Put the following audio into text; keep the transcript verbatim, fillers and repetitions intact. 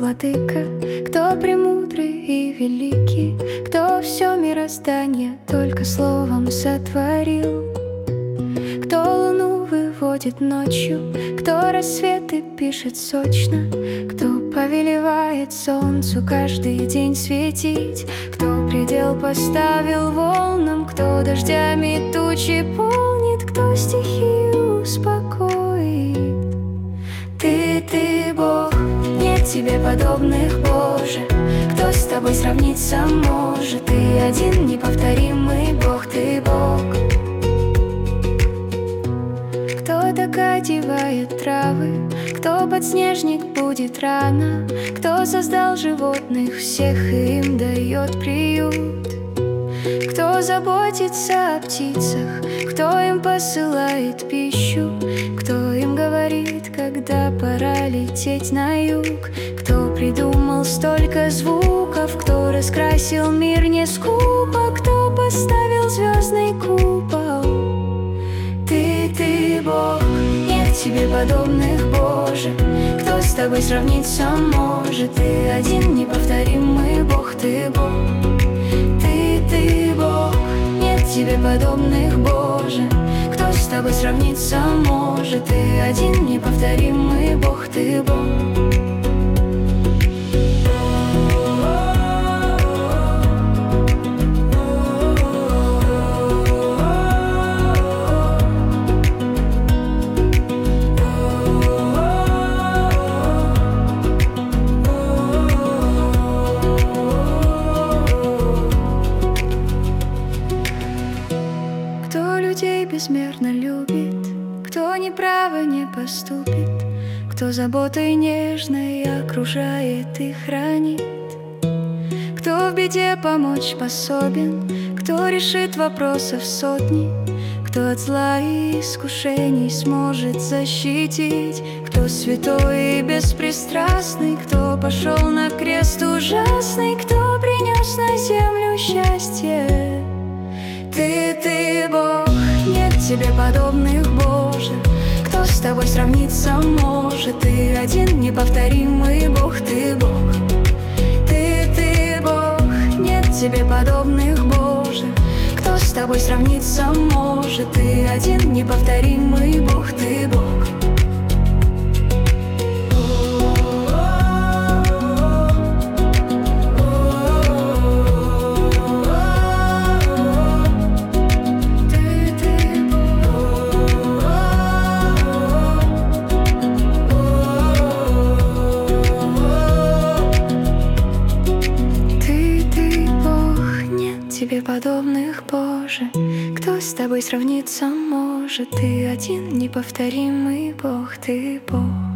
владыка, кто премудрый и великий, кто все мироздание только словом сотворил, кто луну выводит ночью, кто рассветы пишет сочно, кто повелевает солнцу каждый день светить, кто предел поставил волнам, кто дождями тучи полнит, кто стихию успокоит. Ты, ты Бог, нет тебе подобных, Боже. Кто с тобой сравниться может? Ты один неповторимый Бог, ты Бог. Кто так одевает травы, кто подснежник будет рано, кто создал животных всех и им дает приют, кто заботится о птицах, кто им посылает пищу, кто им говорит, когда пора лететь на юг, кто придумал столько звуков, кто раскрасил мир не скупо, кто поставил звездный купол. Ты, ты Бог, нет тебе подобных, Боже. Кто с тобой сравниться может? Ты один неповторимый Бог, ты Бог. Ты, ты Бог, нет тебе подобных, Боже. Кто с тобой сравниться может? Ты один неповторимый Бог, ты Бог. Кто людей безмерно любит, кто неправо не поступит, кто заботой нежной окружает и хранит, кто в беде помочь способен, кто решит вопросов сотни, кто от зла и искушений сможет защитить, кто святой и беспристрастный, кто пошел на крест ужасный, кто принес на землю счастье. Ты, ты Бог, нет тебе подобных, Боже. Кто с тобой сравниться может? Ты один неповторимый Бог, ты Бог. Ты, ты Бог, нет тебе подобных, Боже. Кто с тобой сравниться может? Ты один неповторимый Бог, ты Бог. Тебе подобных, Боже. Кто с тобой сравниться может? Ты один неповторимый Бог, ты Бог.